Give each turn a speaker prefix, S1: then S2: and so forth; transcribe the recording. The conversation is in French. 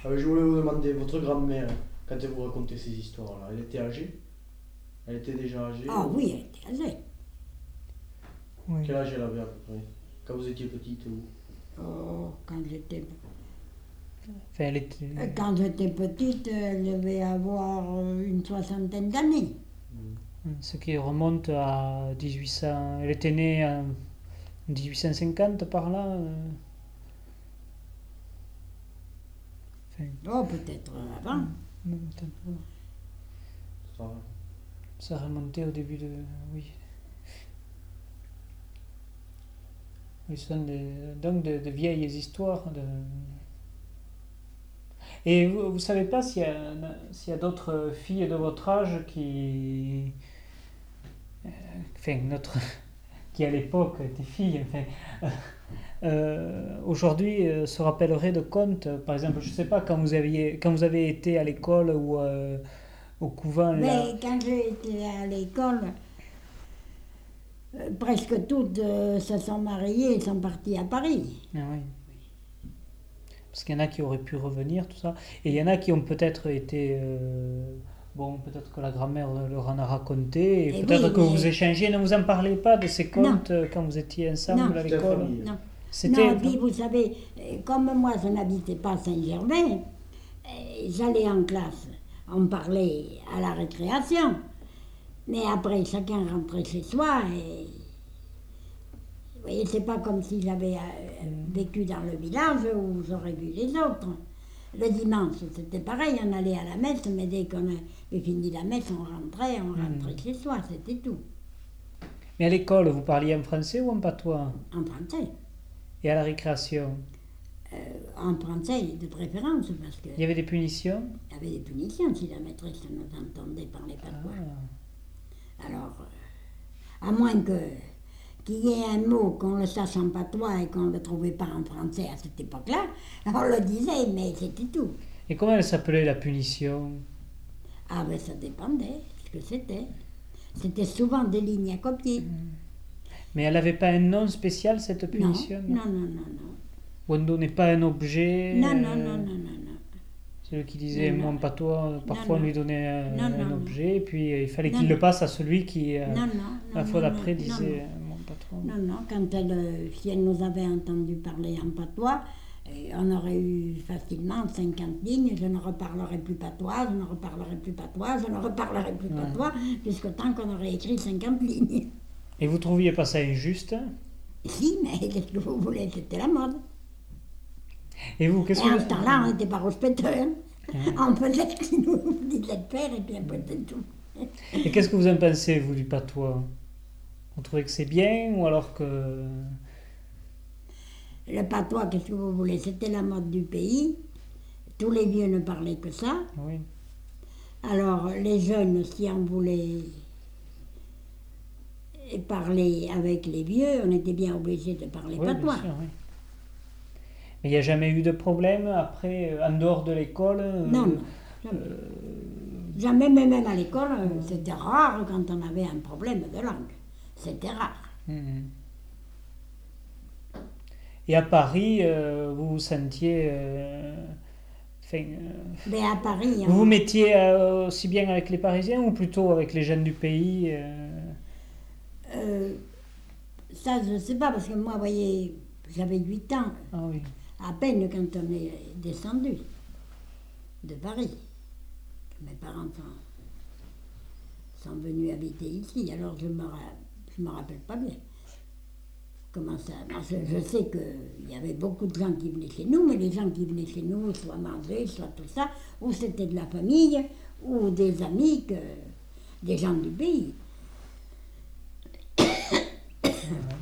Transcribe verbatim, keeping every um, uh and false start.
S1: Euh, je voulais vous demander, votre grand-mère, quand elle vous racontait ces histoires-là, elle était âgée? Elle était déjà âgée
S2: Ah
S1: ou-
S2: oui, elle était âgée.
S3: Oui.
S1: Quel âge elle avait à peu près? Quand vous étiez petite ou...
S2: Oh, quand j'étais
S3: Enfin, elle était...
S2: euh, quand j'étais petite, elle devait avoir euh, une soixantaine d'années.
S3: Ce qui remonte à dix-huit cents... Elle était née en dix-huit cent cinquante par là. euh. Enfin,
S2: Oh, peut-être avant.
S3: non, peut-être pas.
S1: Ça va.
S3: Ça remontait au début de... Oui. Oui, ce sont des, donc de, de vieilles histoires. De... Et vous ne savez pas s'il y a, s'il y a d'autres filles de votre âge qui... euh, Enfin, notre... qui à l'époque étaient filles, enfin... euh, aujourd'hui euh, se rappelleraient de contes. Par exemple, je ne sais pas, quand vous, aviez, quand vous avez été à l'école ou euh, au couvent, là...
S2: Mais quand j'étais à l'école, euh, presque toutes euh, se sont mariées et sont parties à Paris.
S3: Ah oui. Parce qu'il y en a qui auraient pu revenir, tout ça. Et il y en a qui ont peut-être été... euh, bon, peut-être que la grand-mère leur en a raconté. Et,
S2: Et
S3: peut-être
S2: oui,
S3: que
S2: mais-
S3: vous échangez. Ne vous en parlez pas de ces
S2: Non.
S3: contes euh, quand vous étiez ensemble
S2: Non.
S3: à
S1: C'était
S3: l'école?
S1: famille.
S2: Non.
S3: C'était...
S2: Non, et puis vous savez, euh, comme moi je n'habitais pas à Saint-Germain, euh, j'allais en classe, on parlait à la récréation, mais après chacun rentrait chez soi et vous voyez, c'est pas comme si j'avais euh, vécu dans le village où j'aurais vu les autres. Le dimanche, c'était pareil, on allait à la messe, mais dès qu'on avait fini la messe, on rentrait, on rentrait chez soi, c'était tout,
S3: Mais à l'école, vous parliez en français ou en patois?
S2: en français.
S3: Et à la récréation,
S2: Euh, en français de préférence, parce qu'il
S3: il y avait des punitions?
S2: y avait des punitions si la maîtresse nous entendait parler patois.
S3: Ah.
S2: Alors, euh, à moins que qu'il y ait un mot qu'on le sache en patois et qu'on ne le trouvait pas en français à cette époque-là, on le disait, mais c'était tout.
S3: Et comment elle s'appelait, la punition?
S2: Ah ben ça dépendait ce que c'était. C'était souvent des lignes à copier.
S3: Mais elle n'avait pas un nom spécial, cette
S2: Non,
S3: punition?
S2: non, non, non, non.
S3: Ou on ne donnait pas un objet?
S2: Non,
S3: euh,
S2: non, non, non, non, non.
S3: Celui qui disait
S2: Non, non.
S3: mon patois, parfois
S2: Non,
S3: on lui
S2: non.
S3: donnait un,
S2: Non, non,
S3: un
S2: non.
S3: objet, et puis euh, il fallait
S2: Non,
S3: qu'il
S2: non.
S3: le passe à celui qui, euh,
S2: Non, non, non,
S3: la fois
S2: non,
S3: d'après,
S2: non,
S3: disait
S2: non,
S3: euh, mon patron.
S2: Non, non, quand elle, euh, si elle nous avait entendu parler en patois, euh, on aurait eu facilement cinquante lignes, je ne reparlerai plus patois, je ne reparlerai plus patois, je ne reparlerai plus
S3: Ouais.
S2: patois, jusqu'au temps qu'on aurait écrit cinquante lignes.
S3: Et vous trouviez pas ça injuste?
S2: Si, mais qu'est-ce que vous voulez, c'était la mode.
S3: Et vous, qu'est-ce
S2: Et en
S3: que
S2: ce temps-là, on n'était pas respecteurs.
S3: Ouais.
S2: On faisait ce qu'il nous disait de faire et puis après c'est tout.
S3: Et qu'est-ce que vous en pensez, vous, du patois? Vous trouvez que c'est bien ou alors que...
S2: Le patois, qu'est-ce que vous voulez, c'était la mode du pays. Tous les vieux ne parlaient que ça.
S3: Oui.
S2: Alors, les jeunes, si on voulait parler avec les vieux, on était bien obligé de parler
S3: Oui, bien
S2: patois.
S3: sûr, oui. Mais il n'y a jamais eu de problème après, euh, en dehors de l'école? euh,
S2: Non, non, jamais.
S3: euh,
S2: Jamais, mais même à l'école, euh, c'était rare quand on avait un problème de langue. C'était rare.
S3: mhm. Et à Paris, euh, vous vous sentiez... euh, enfin, euh,
S2: Mais à Paris,
S3: vous vous
S2: on-
S3: mettiez euh, aussi bien avec les Parisiens ou plutôt avec les jeunes du pays? euh,
S2: euh, ça, je ne sais pas, parce que moi, vous voyez, j'avais huit ans,
S3: Ah oui.
S2: à peine quand on est descendu de Paris. Mes parents sont, sont venus habiter ici, alors je ne me, ra- je me rappelle pas bien. Comment ça? Parce que je sais qu'il y avait beaucoup de gens qui venaient chez nous, mais les gens qui venaient chez nous, soit manger, soit tout ça, ou c'était de la famille, ou des amis, que, des gens du pays.